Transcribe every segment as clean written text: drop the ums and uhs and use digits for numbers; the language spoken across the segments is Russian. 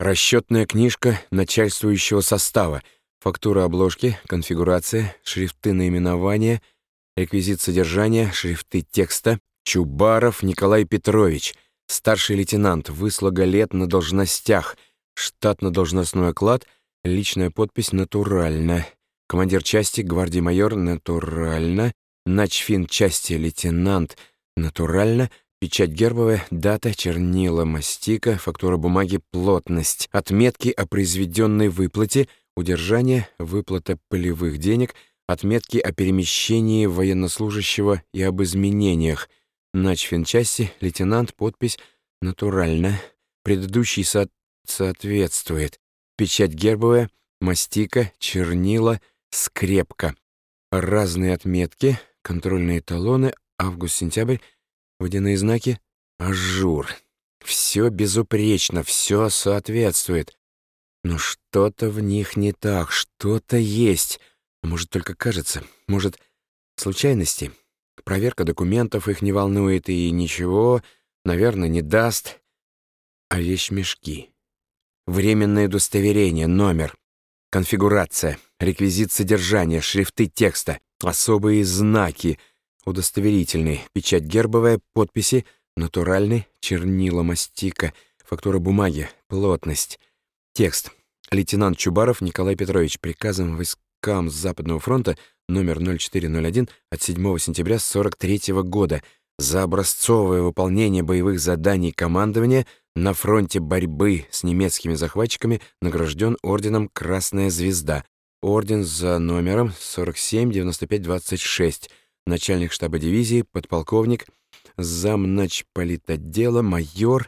Расчетная книжка начальствующего состава, фактура обложки, конфигурация, шрифты наименования, реквизит содержания, шрифты текста. Чубаров Николай Петрович, старший лейтенант, выслуга лет на должностях, штатно-должностной оклад, личная подпись «Натурально». Командир части, гвардии майор «Натурально». Начфин части лейтенант «Натурально». Печать гербовая, дата, чернила, мастика, фактура бумаги, плотность, отметки о произведенной выплате, удержание, выплата полевых денег, отметки о перемещении военнослужащего и об изменениях. Начфинчасти, лейтенант, подпись «Натурально». Предыдущий соответствует. Печать гербовая, мастика, чернила, скрепка. Разные отметки, контрольные талоны, август-сентябрь, водяные знаки, ажур. Все безупречно, все соответствует. Но что-то в них не так, что-то есть. Может, только кажется, может, случайности. Проверка документов их не волнует и ничего, наверное, не даст. А вещмешки. Временное удостоверение, номер, конфигурация, реквизит содержания, шрифты текста, особые знаки, удостоверительный, печать гербовая, подписи, натуральный, чернила, мастика, фактура бумаги, плотность. Текст. Лейтенант Чубаров Николай Петрович, приказом войскам Западного фронта номер 0401 от 7 сентября 43 года за образцовое выполнение боевых заданий командования на фронте борьбы с немецкими захватчиками награжден орденом «Красная звезда». Орден за номером 47-95-26. Начальник штаба дивизии, подполковник, замначполитотдела, майор,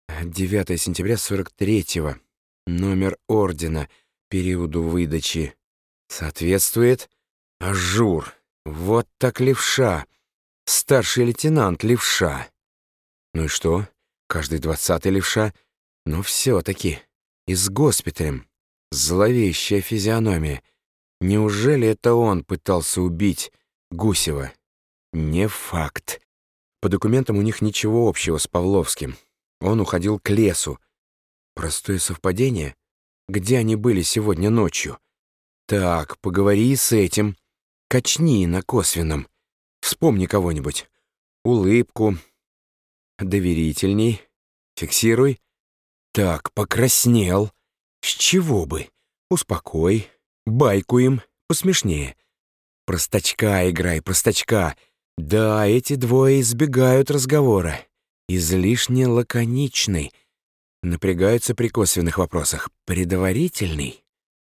9 сентября 43-го. Номер ордена, периоду выдачи. Соответствует ажур. Вот так левша. Старший лейтенант левша. Ну и что? Каждый 20-й левша. Но все-таки. И с госпиталем. Зловещая физиономия. Неужели это он пытался убить Гусева? Не факт. По документам у них ничего общего с Павловским. Он уходил к лесу. Простое совпадение? Где они были сегодня ночью? Так, поговори с этим. Качни на косвенном. Вспомни кого-нибудь. Улыбку. Доверительней. Фиксируй. Так, покраснел. С чего бы? Успокой. Байку им. Посмешнее. Простачка играй, простачка. Да, эти двое избегают разговора. Излишне лаконичный. Напрягаются при косвенных вопросах. Предварительный?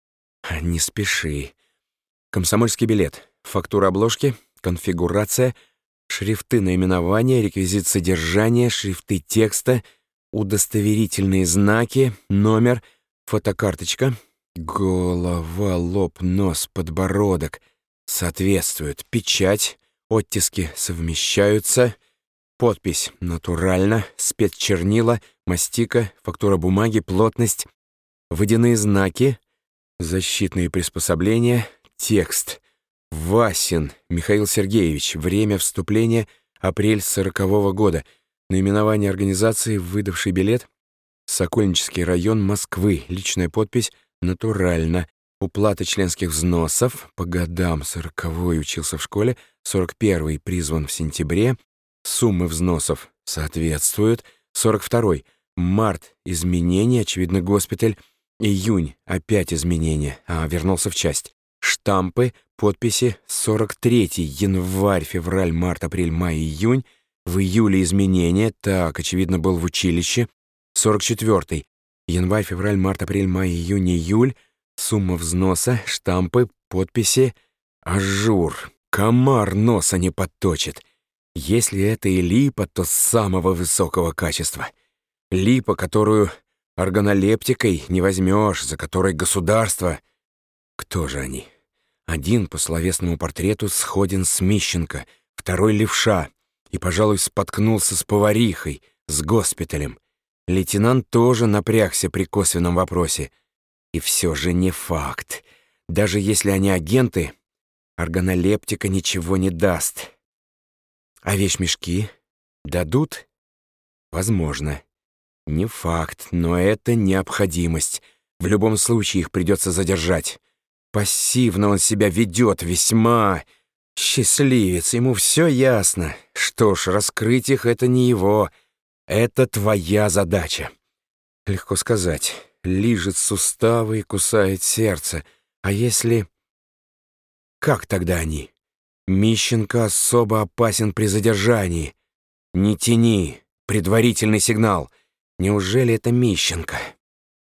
Не спеши. Комсомольский билет. Фактура обложки. Конфигурация. Шрифты наименования. Реквизит содержания. Шрифты текста. Удостоверительные знаки. Номер. Фотокарточка. Голова, лоб, нос, подбородок. Соответствуют. Печать. Оттиски совмещаются. Подпись «Натурально», спецчернила, мастика, фактура бумаги, плотность, водяные знаки, защитные приспособления, текст. Васин Михаил Сергеевич. Время вступления апрель 40-го года. Наименование организации, выдавший билет. Сокольнический район Москвы. Личная подпись «Натурально». Уплата членских взносов. По годам 40-й учился в школе, 41-й призван в сентябре. Суммы взносов соответствуют. 42-й. Март. Изменения, очевидно, госпиталь. Июнь. Опять изменения. Вернулся в часть. Штампы, подписи. 43-й. Январь, февраль, март, апрель, май, июнь. В июле изменения. Так, очевидно, был в училище. 44-й. Январь, февраль, март, апрель, май, июнь, июль. Сумма взноса, штампы, подписи. Ажур. Комар носа не подточит. Если это и липа, то самого высокого качества. Липа, которую органолептикой не возьмешь, за которой государство. Кто же они? Один по словесному портрету сходен с Мищенко, второй левша и, пожалуй, споткнулся с поварихой, с госпиталем. Лейтенант тоже напрягся при косвенном вопросе. И все же не факт. Даже если они агенты, органолептика ничего не даст. А вещмешки дадут? Возможно. Не факт, но это необходимость. В любом случае их придется задержать. Пассивно он себя ведет, весьма. Счастливец, ему все ясно. Что ж, раскрыть их — это не его. Это твоя задача. Легко сказать. Лижет суставы и кусает сердце. А если... Как тогда они? Мищенко особо опасен при задержании. Не тяни. Предварительный сигнал. Неужели это Мищенко?